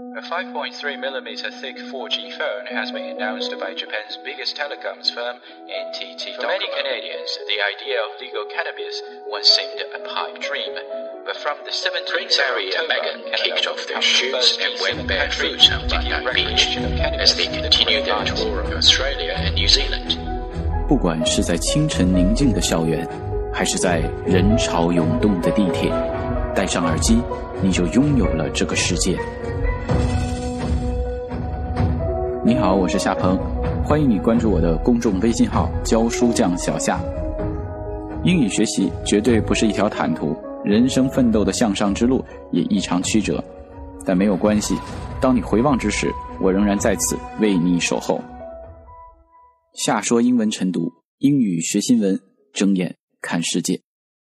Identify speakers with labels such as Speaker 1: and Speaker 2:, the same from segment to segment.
Speaker 1: A 5.3mm thick 4G phone has been announced by Japan's biggest telecoms firm, NTT. For many Canadians, the idea of legal cannabis once seemed a pipe dream. But from the 17th
Speaker 2: Prince Harry and Meghan kicked off their shoes and went barefoot on Bondi Beach as they continue their tour of Australia and New Zealand.
Speaker 3: 不管是在清晨宁静的校园，还是在人潮涌动的地铁，戴上耳机，你就拥有了这个世界。你好，我是夏鹏，欢迎你关注我的公众微信号教书匠小夏。英语学习绝对不是一条坦途，人生奋斗的向上之路也异常曲折，但没有关系，当你回望之时，我仍然在此为你守候。夏说英文晨读，英语学新闻，睁眼看世界。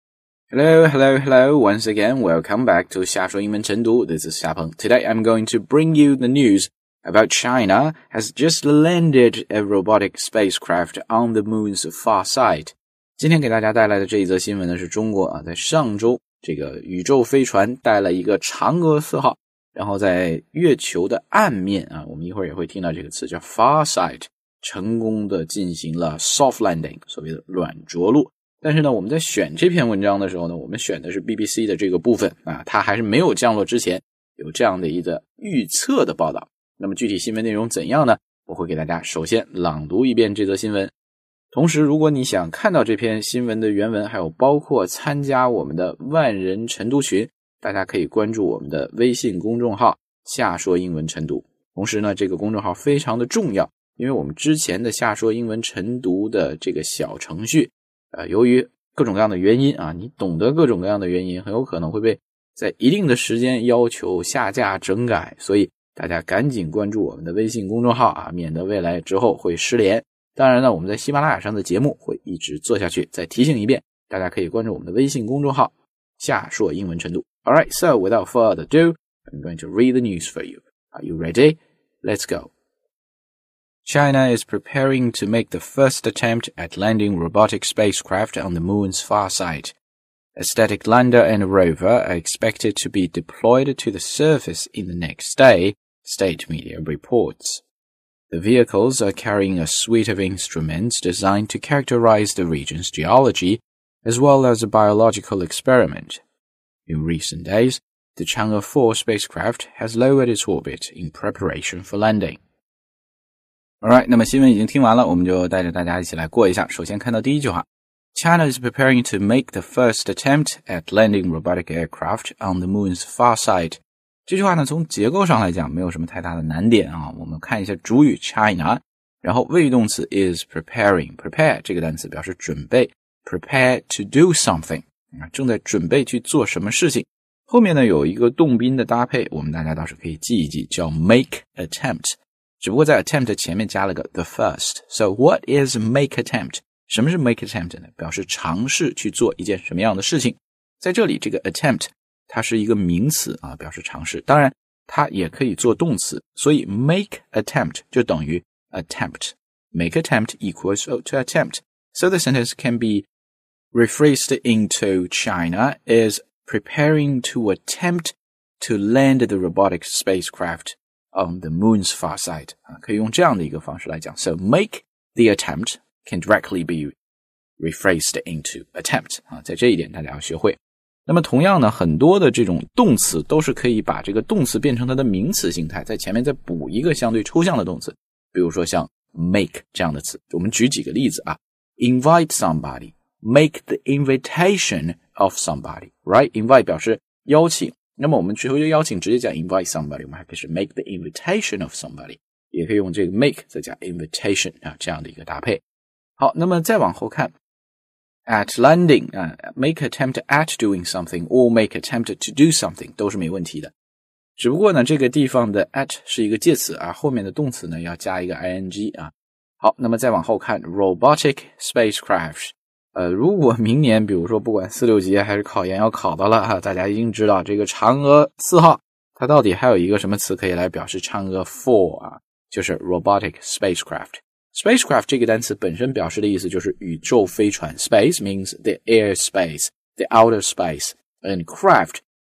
Speaker 4: Hello. Once again, welcome back to 夏说英文晨读. This is 夏鹏. Today I'm going to bring you the news about China has just landed a robotic spacecraft on the moon's far side. 今天给大家带来的这一则新闻呢，是中国在上周这个宇宙飞船带了一个嫦娥4号，然后在月球的暗面我们一会儿也会听到这个词叫 far side， 成功的进行了 soft landing， 所谓的软着陆。但是呢，我们在选这篇文章的时候呢，我们选的是 BBC 的这个部分它还是没有降落之前有这样的一个预测的报道。那么具体新闻内容怎样呢？我会给大家首先朗读一遍这则新闻。同时如果你想看到这篇新闻的原文，还有包括参加我们的万人晨读群，大家可以关注我们的微信公众号夏说英文晨读。同时呢，这个公众号非常的重要，因为我们之前的夏说英文晨读的这个小程序由于各种各样的原因你懂得各种各样的原因，很有可能会被在一定的时间要求下架整改，所以大家赶紧关注我们的微信公众号免得未来之后会失联。当然呢，我们在喜马拉雅上的节目会一直做下去。再提醒一遍，大家可以关注我们的微信公众号夏说英文晨读。 Alright, so without further ado, I'm going to read the news for you. Are you ready? Let's go.China is preparing to make the first attempt at landing robotic spacecraft on the moon's far side. A static lander and a rover are expected to be deployed to the surface in the next day, state media reports. The vehicles are carrying a suite of instruments designed to characterize the region's geology, as well as a biological experiment. In recent days, the Chang'e 4 spacecraft has lowered its orbit in preparation for landing.Alright, 那么新闻已经听完了，我们就带着大家一起来过一下。首先看到第一句话 China is preparing to make the first attempt at landing robotic aircraft on the moon's far side. 这句话呢，从结构上来讲没有什么太大的难点我们看一下主语 China， 然后谓语动词 is preparing. Prepare 这个单词表示准备， prepare to do something 正在准备去做什么事情。后面呢有一个动宾的搭配，我们大家倒是可以记一记，叫 make attempt，只不过在 attempt 前面加了个 the first. So what is make attempt? 什么是 make attempt 呢？表示尝试去做一件什么样的事情。在这里这个 attempt 它是一个名词表示尝试，当然它也可以做动词，所以 make attempt 就等于 attempt. Make attempt equals to attempt. So the sentence can be rephrased into China is preparing to attempt to land the robotic spacecraft.on the moon's far side 可以用这样的一个方式来讲。 So make the attempt can directly be rephrased into attempt 在这一点大家要学会。那么同样呢，很多的这种动词都是可以把这个动词变成它的名词形态，在前面再补一个相对抽象的动词，比如说像 make 这样的词。我们举几个例子invite somebody, make the invitation of somebody, right? Invite 表示邀请，那么我们除了邀请直接讲 invite somebody， 我们还可以是 make the invitation of somebody， 也可以用这个 make 再加 invitation 这样的一个搭配。好，那么再往后看 at landing make attempt at doing something or make attempt to do something 都是没问题的。只不过呢，这个地方的 at 是一个介词后面的动词呢要加一个 ing 好，那么再往后看 robotic spacecraft如果明年比如说不管4、6级还是考研要考到了大家一定知道这个嫦娥4号它到底还有一个什么词可以来表示嫦娥4就是 robotic spacecraft. Spacecraft 这个单词本身表示的意思就是宇宙飞船， Space means the air space, the outer space, and craft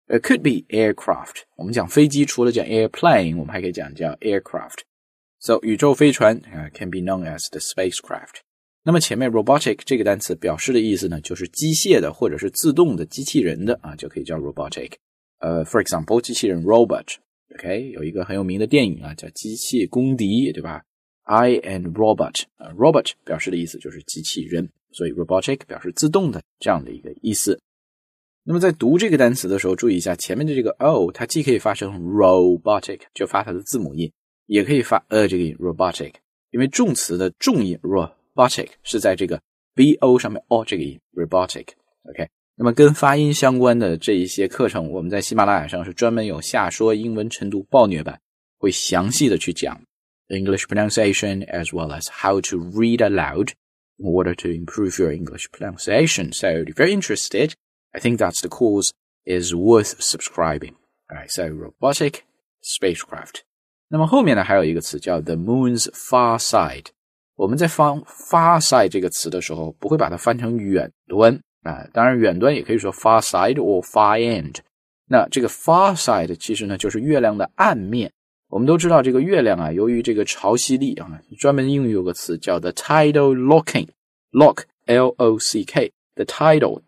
Speaker 4: could be aircraft. 我们讲飞机除了讲 airplane 我们还可以讲叫 aircraft. So 宇宙飞船can be known as the spacecraft. 那么前面 robotic 这个单词表示的意思呢，就是机械的或者是自动的机器人的就可以叫 robotic. For example 机器人 robot. OK 有一个很有名的电影叫机械公敌对吧， I and Robot. Robot 表示的意思就是机器人，所以 robotic 表示自动的这样的一个意思。那么在读这个单词的时候注意一下前面的这个 O 它既可以发成 robotic 就发它的字母音，也可以发这个音 robotic， 因为重词的重音 robotic 是在这个 BO 上面这个音 robotic。 OK， 那么跟发音相关的这一些课程我们在喜马拉雅上是专门有下说英文晨读暴虐版，会详细的去讲 English pronunciation as well as how to read aloud in order to improve your English pronunciation. So if you're interested, I think that's the course is worth subscribing. Alright, so robotic spacecraft. 那么后面呢还有一个词叫 the moon's far side. 我们在翻 far side 这个词的时候不会把它翻成远端当然远端也可以说 far side or far end. 那这个 far side 其实呢就是月亮的暗面。我们都知道这个月亮由于这个潮汐力专门英语有个词叫 the tidal locking. Lock L-O-C-K. The tidal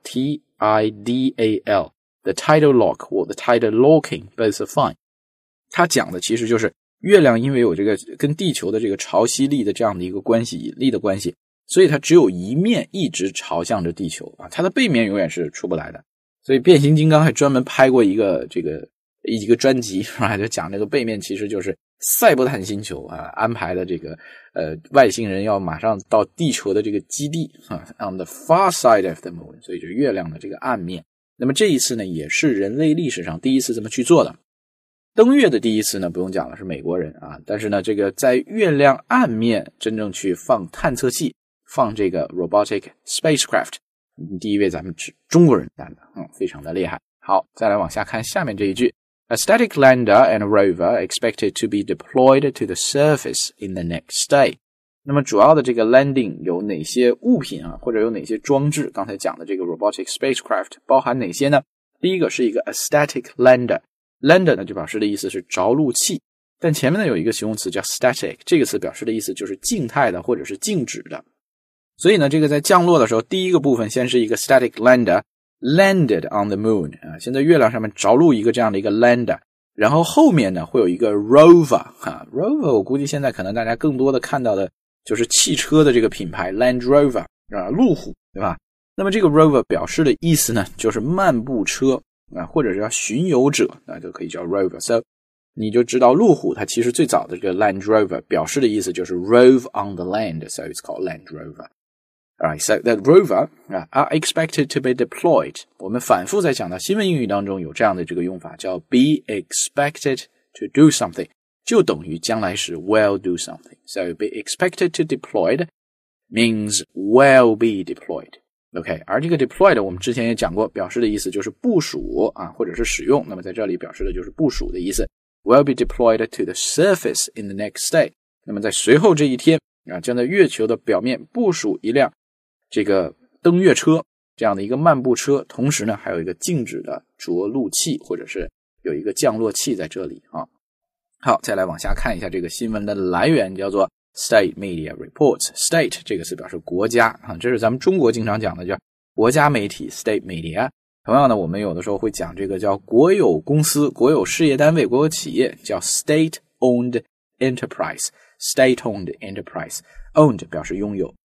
Speaker 4: T-I-D-A-L. The tidal lock or the tidal locking both are fine. 它讲的其实就是月亮因为有这个跟地球的这个潮汐力的这样的一个关系，引力的关系，所以它只有一面一直朝向着地球它的背面永远是出不来的。所以变形金刚还专门拍过一个专辑就讲这个背面其实就是赛博坦星球安排的这个外星人要马上到地球的这个基地on the far side of the moon， 所以就月亮的这个暗面。那么这一次呢也是人类历史上第一次这么去做的。登月的第一次呢不用讲了，是美国人但是呢这个在月亮暗面真正去放探测器，放这个 robotic spacecraft， 第一位咱们中国人干的非常的厉害。好，再来往下看下面这一句，A static lander and a rover expected to be deployed to the surface in the next day. 那么主要的这个 landing 有哪些物品或者有哪些装置？刚才讲的这个 robotic spacecraft 包含哪些呢？第一个是一个 a static lander。Lander 呢就表示的意思是着陆器，但前面呢有一个形容词叫 static， 这个词表示的意思就是静态的或者是静止的。所以呢这个在降落的时候第一个部分先是一个 static lander。Landed on the moon 先在月亮上面着陆一个这样的一个 lander， 然后后面呢会有一个 rover rover 我估计现在可能大家更多的看到的就是汽车的这个品牌 Land Rover 路虎对吧？那么这个 rover 表示的意思呢就是漫步车或者是叫巡游者就可以叫 rover。 So 你就知道路虎它其实最早的这个 Land Rover 表示的意思就是 rove on the land, so it's called Land Rover。Alright, so the rover are expected to be deployed. 我们反复在讲到新闻英语当中有这样的这个用法叫 be expected to do something， 就等于将来时 will do something. So be expected to deployed means will be deployed. OK， 而这个 deployed 我们之前也讲过，表示的意思就是部署或者是使用，那么在这里表示的就是部署的意思。Will be deployed to the surface in the next day. 那么在随后这一天将在月球的表面部署一辆这个登月车这样的一个漫步车，同时呢还有一个静止的着陆器或者是有一个降落器在这里好，再来往下看一下这个新闻的来源，叫做 State Media Reports。 State 这个词表示国家这是咱们中国经常讲的叫国家媒体 State Media。 同样呢我们有的时候会讲这个叫国有公司、国有事业单位、国有企业叫 State Owned Enterprise。 State Owned Enterprise， Owned 表示拥有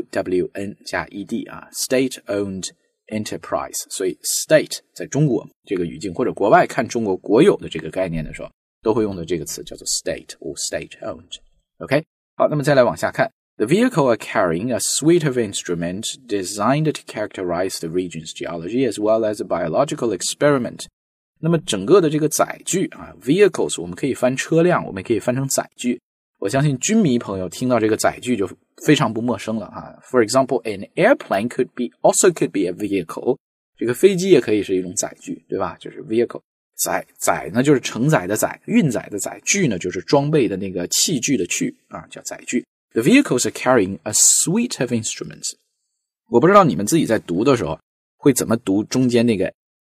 Speaker 4: O-W-N 加 E-D State Owned Enterprise。 所以 State 在中国这个语境或者国外看中国国有的这个概念的时候都会用的这个词叫做 State or State Owned。 OK， 好，那么再来往下看。 The vehicle are carrying a suite of instruments designed to characterize the region's geology as well as a biological experiment。 那么整个的这个载具vehicles 我们可以翻车辆，我们也可以翻成载具。我相信军迷朋友听到这个载具就非常不陌生了For example, an airplane could be a vehicle。 这个飞机也可以是一种载具，对吧？就是 vehicle。 载呢就是承载的载，运载的载，具呢就是装备的那个器具的具叫载具。 The vehicles are carrying a suite of instruments。 我不知道你们自己在读的时候会怎么读中间那个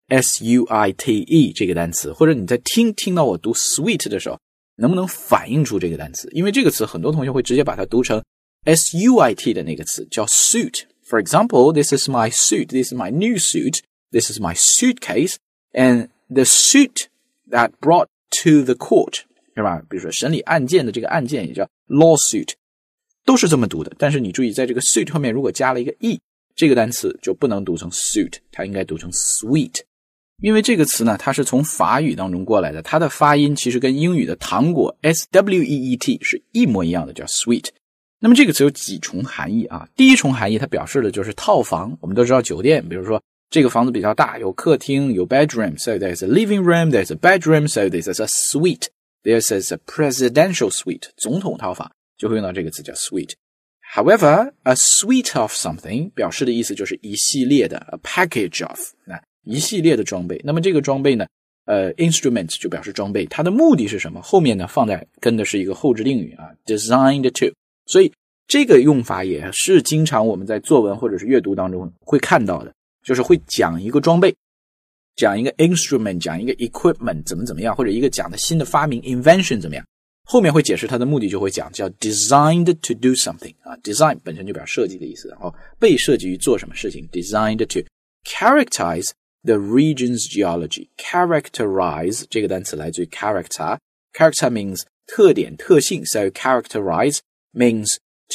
Speaker 4: S-U-I-T-E 这个单词，或者你在听到我读 sweet 的时候，能不能反映出这个单词？因为这个词很多同学会直接把它读成 S-U-I-T 的那个词，叫 suit。For example, this is my suit, this is my new suit, this is my suitcase, and the suit that brought to the court, 是吧？比如说审理案件的这个案件也叫 lawsuit， 都是这么读的。但是你注意，在这个 suit 后面如果加了一个 e， 这个单词就不能读成 suit， 它应该读成 sweet。因为这个词呢，它是从法语当中过来的，它的发音其实跟英语的糖果 S-W-E-E-T 是一模一样的，叫 sweet。那么这个词有几重含义啊？第一重含义它表示的就是套房。我们都知道酒店，比如说这个房子比较大，有客厅，有 bedroom, so there's a living room, there's a bedroom, so there's a suite, there's a presidential suite, 总统套房就会用到这个词叫 suite。However, a suite of something 表示的意思就是一系列的 a package of 一系列的装备。那么这个装备呢instrument 就表示装备，它的目的是什么？后面呢跟的是一个后置定语啊 designed to。所以这个用法也是经常我们在作文或者是阅读当中会看到的，就是会讲一个装备，讲一个 instrument， 讲一个 equipment 怎么样，或者一个讲的新的发明 invention 怎么样，后面会解释它的目的，就会讲叫 designed to do something 啊 design 本身就表示设计的意思，然后被设计于做什么事情 designed to characterize the region's geology。 characterize 这个单词来自于 character means 特点特性， so characterize means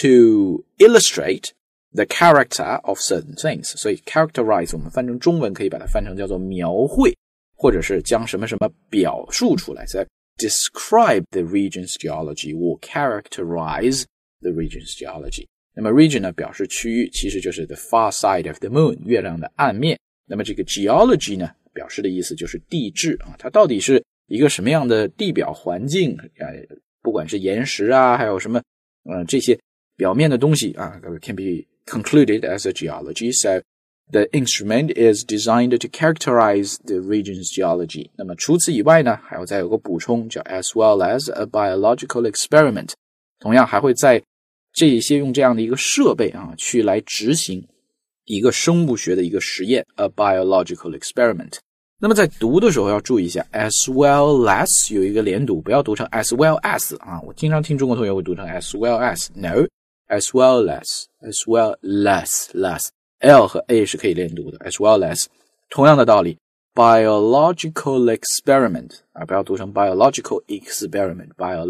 Speaker 4: to illustrate the character of certain things。 所以 characterize 我们翻成中文可以把它翻成叫做描绘，或者是将什么什么表述出来， so describe the region's geology or characterize the region's geology。 那么 region 呢表示区域，其实就是 the far side of the moon， 月亮的暗面。那么这个 geology 呢表示的意思就是地质啊，它到底是一个什么样的地表环境，不管是岩石啊，还有什么这些表面的东西啊 can be concluded as a geology. So the instrument is designed to characterize the region's geology. 那么除此以外呢，还要再有个补充叫 as well as a biological experiment。 同样还会在这一些用这样的一个设备啊去来执行一个生物学的一个实验 a biological experiment。 那么在读的时候要注意一下 as well as 有一个连读，不要读成 as well as 啊，我经常听中国同学会读成 as well as no as well as less L 和 A 是可以连读的 as well as。 同样的道理 biological experiment 啊，不要读成 biological experiment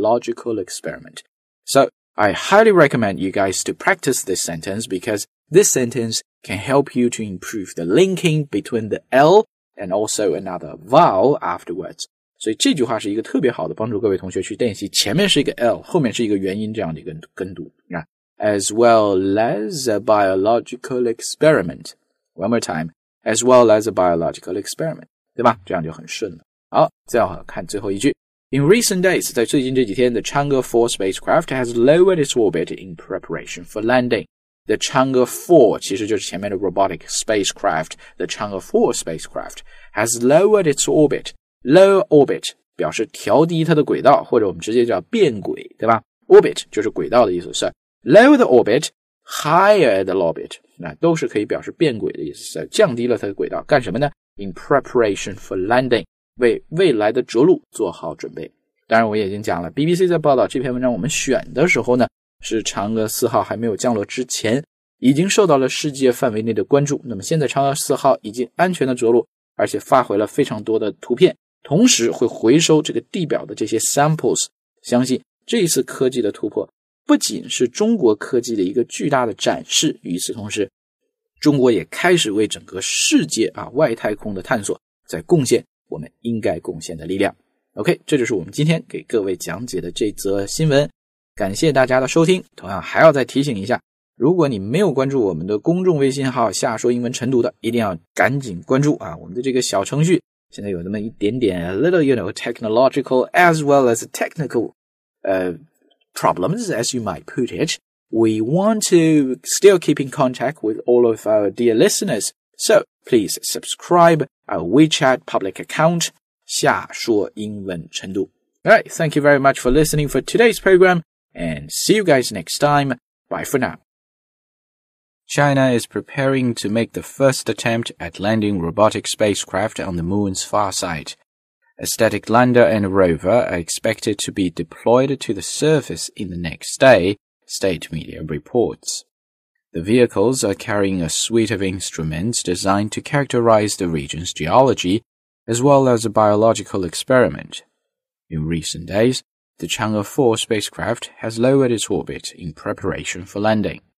Speaker 4: So I highly recommend you guys to practice this sentence because this sentence can help you to improve the linking between the L and also another vowel afterwards。 所以这句话是一个特别好的帮助各位同学去练习前面是一个 L 后面是一个元音这样的一个跟读。As well as a biological experiment. One more time. As well as a biological experiment. 对吧？这样就很顺了。好，再要看最后一句。In recent days, 在最近这几天 the Chang'e 4 spacecraft has lowered its orbit in preparation for landing. The Chang'e 4 其实就是前面的 robotic spacecraft. The Chang'e 4 spacecraft has lowered its orbit. Low orbit 表示调低它的轨道，或者我们直接叫变轨，对吧？ Orbit 就是轨道的意思，是 lower the orbit, higher the orbit， 那都是可以表示变轨的意思，是降低了它的轨道，干什么呢？ In preparation for landing， 为未来的着陆做好准备。当然我也已经讲了 BBC 在报道这篇文章我们选的时候呢，是嫦娥4号还没有降落之前，已经受到了世界范围内的关注。那么现在嫦娥4号已经安全的着陆，而且发回了非常多的图片，同时会回收这个地表的这些 samples。 相信这一次科技的突破不仅是中国科技的一个巨大的展示，与此同时中国也开始为整个世界外太空的探索在贡献我们应该贡献的力量。 OK， 这就是我们今天给各位讲解的这则新闻，感谢大家的收听。同样还要再提醒一下，如果你没有关注我们的公众微信号下说英文晨读的，一定要赶紧关注我们的这个小程序现在有那么一点点 a little technological as well as technical problems as you might put it. We want to still keep in contact with all of our dear listeners, so please subscribe our WeChat public account 下说英文晨读。 Alright, thank you very much for listening for today's program and see you guys next time. Bye for now. China is preparing to make the first attempt at landing robotic spacecraft on the moon's far side. A static lander and a rover are expected to be deployed to the surface in the next day, state media reports. The vehicles are carrying a suite of instruments designed to characterize the region's geology, as well as a biological experiment. In recent days, the Chang'e 4 spacecraft has lowered its orbit in preparation for landing.